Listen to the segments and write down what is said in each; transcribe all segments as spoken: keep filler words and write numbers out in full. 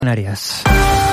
Canarias.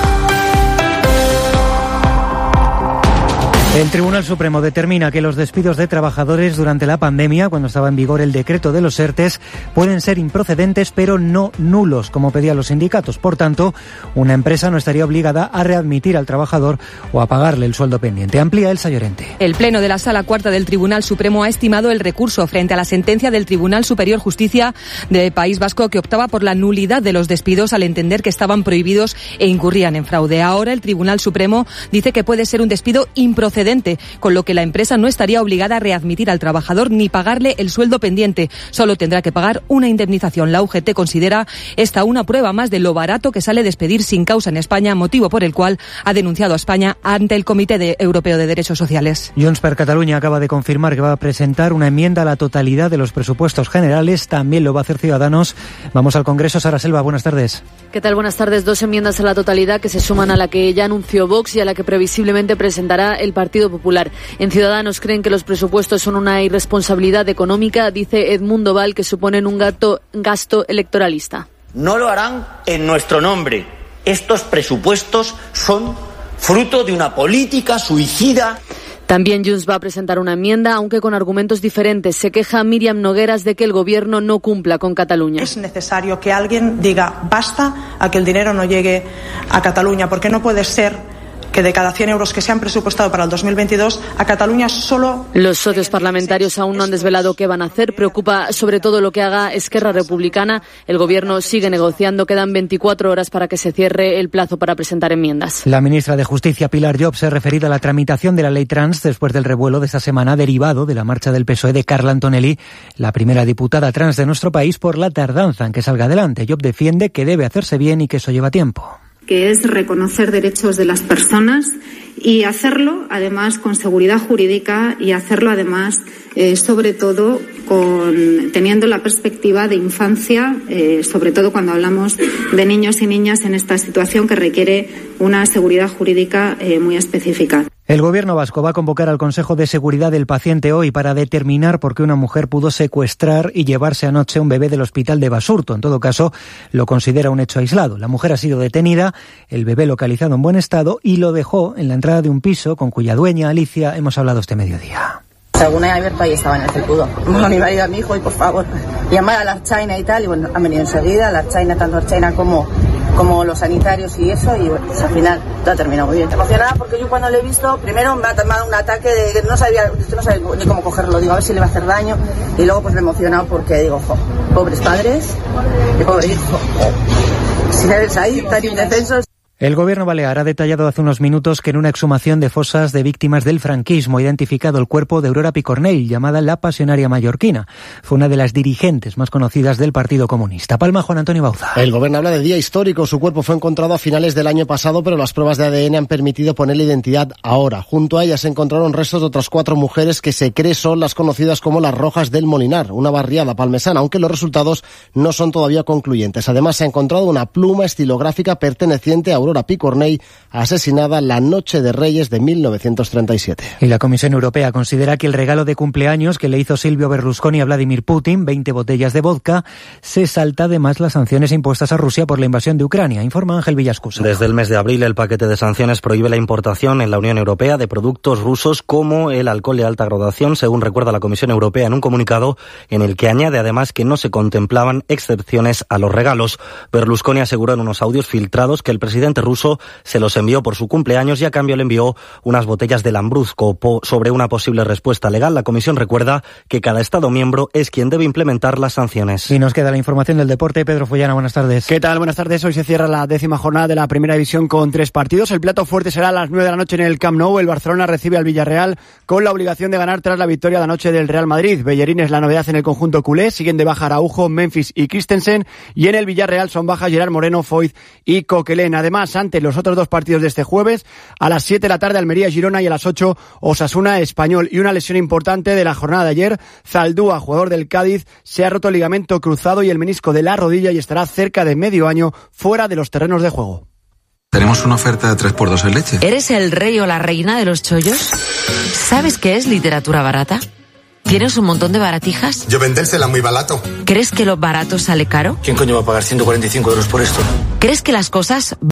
El Tribunal Supremo determina que los despidos de trabajadores durante la pandemia, cuando estaba en vigor el decreto de los ERTES, pueden ser improcedentes pero no nulos, como pedían los sindicatos. Por tanto, una empresa no estaría obligada a readmitir al trabajador o a pagarle el sueldo pendiente. Amplía Elsa Llorente. El Pleno de la Sala Cuarta del Tribunal Supremo ha estimado el recurso frente a la sentencia del Tribunal Superior Justicia del País Vasco, que optaba por la nulidad de los despidos al entender que estaban prohibidos e incurrían en fraude. Ahora el Tribunal Supremo dice que puede ser un despido improcedente, con lo que la empresa no estaría obligada a readmitir al trabajador ni pagarle el sueldo pendiente. Solo tendrá que pagar una indemnización. La U G T considera esta una prueba más de lo barato que sale despedir sin causa en España, motivo por el cual ha denunciado a España ante el Comité de Europeo de Derechos Sociales. Junts per Catalunya acaba de confirmar que va a presentar una enmienda a la totalidad de los presupuestos generales. También lo va a hacer Ciudadanos. Vamos al Congreso. Sara Selva, buenas tardes. ¿Qué tal? Buenas tardes. Dos enmiendas a la totalidad que se suman a la que ya anunció Vox y a la que previsiblemente presentará el Partido Popular. En Ciudadanos creen que los presupuestos son una irresponsabilidad económica, dice Edmundo Val, que suponen un gasto, gasto electoralista. No lo harán en nuestro nombre. Estos presupuestos son fruto de una política suicida. También Junts va a presentar una enmienda, aunque con argumentos diferentes. Se queja Míriam Nogueras de que el Gobierno no cumpla con Cataluña. Es necesario que alguien diga basta a que el dinero no llegue a Cataluña, porque no puede ser que de cada cien euros que se han presupuestado para el dos mil veintidós, a Cataluña solo... Los socios parlamentarios aún no han desvelado qué van a hacer. Preocupa sobre todo lo que haga Esquerra Republicana. El Gobierno sigue negociando. Quedan veinticuatro horas para que se cierre el plazo para presentar enmiendas. La ministra de Justicia, Pilar Llop, se ha referido a la tramitación de la ley trans después del revuelo de esta semana derivado de la marcha del P S O E de Carla Antonelli, la primera diputada trans de nuestro país, por la tardanza en que salga adelante. Llop defiende que debe hacerse bien y que eso lleva tiempo. Que es reconocer derechos de las personas y hacerlo además con seguridad jurídica y hacerlo además eh, sobre todo con teniendo la perspectiva de infancia, eh, sobre todo cuando hablamos de niños y niñas en esta situación que requiere una seguridad jurídica eh, muy específica. El Gobierno vasco va a convocar al Consejo de Seguridad del Paciente hoy para determinar por qué una mujer pudo secuestrar y llevarse anoche un bebé del hospital de Basurto. En todo caso, lo considera un hecho aislado. La mujer ha sido detenida, el bebé localizado en buen estado y lo dejó en la entrada de un piso con cuya dueña, Alicia, hemos hablado este mediodía. Según ella, Berta ahí estaba en el felpudo. Bueno, a mi marido, a mi hijo, y por favor, llamar a la Archaina y tal. Y bueno, han venido enseguida, la Archaina, tanto Archaina como, como los sanitarios y eso. Y bueno, pues al final todo ha terminado muy bien. Emocionada porque yo cuando le he visto, primero me ha tomado un ataque de que no sabía, no sabía ni cómo cogerlo. Digo, a ver si le va a hacer daño. Y luego pues me he emocionado porque digo, jo, pobres padres y pobre hijo. Si eres ahí tan indefensos. El Gobierno balear ha detallado hace unos minutos que en una exhumación de fosas de víctimas del franquismo ha identificado el cuerpo de Aurora Picornell, llamada la Pasionaria Mallorquina. Fue una de las dirigentes más conocidas del Partido Comunista. Palma, Juan Antonio Bauza. El Gobierno habla de día histórico. Su cuerpo fue encontrado a finales del año pasado, pero las pruebas de A D N han permitido poner la identidad ahora. Junto a ella se encontraron restos de otras cuatro mujeres que se cree son las conocidas como las Rojas del Molinar, una barriada palmesana, aunque los resultados no son todavía concluyentes. Además, se ha encontrado una pluma estilográfica perteneciente a Aurora Aurora Picornell, asesinada la Noche de Reyes de mil novecientos treinta y siete. Y la Comisión Europea considera que el regalo de cumpleaños que le hizo Silvio Berlusconi a Vladimir Putin, veinte botellas de vodka, se salta además las sanciones impuestas a Rusia por la invasión de Ucrania, informa Ángel Villascusa. Desde el mes de abril, el paquete de sanciones prohíbe la importación en la Unión Europea de productos rusos como el alcohol de alta graduación, según recuerda la Comisión Europea en un comunicado en el que añade además que no se contemplaban excepciones a los regalos. Berlusconi aseguró en unos audios filtrados que el presidente ruso se los envió por su cumpleaños y a cambio le envió unas botellas de Lambrusco. Po- sobre una posible respuesta legal, la Comisión recuerda que cada Estado miembro es quien debe implementar las sanciones. Y nos queda la información del deporte. Pedro Follana, buenas tardes. ¿Qué tal? Buenas tardes. Hoy se cierra la décima jornada de la Primera División con tres partidos. El plato fuerte será a las nueve de la noche en el Camp Nou. El Barcelona recibe al Villarreal con la obligación de ganar tras la victoria de anoche del Real Madrid. Bellerín es la novedad en el conjunto culé. Siguen de baja Araujo, Memphis y Christensen. Y en el Villarreal son bajas Gerard Moreno, Foyth y Coquelin. Además, ante los otros dos partidos de este jueves, a las siete de la tarde Almería-Girona y a las ocho Osasuna-Español. Y una lesión importante de la jornada de ayer. Zaldúa, jugador del Cádiz, se ha roto el ligamento cruzado y el menisco de la rodilla y estará cerca de medio año fuera de los terrenos de juego. Tenemos una oferta de tres por dos en leche. ¿Eres el rey o la reina de los chollos? ¿Sabes qué es literatura barata? ¿Tienes un montón de baratijas? Yo vendérsela muy barato. ¿Crees que lo barato sale caro? ¿Quién coño va a pagar ciento cuarenta y cinco euros por esto? ¿Crees que las cosas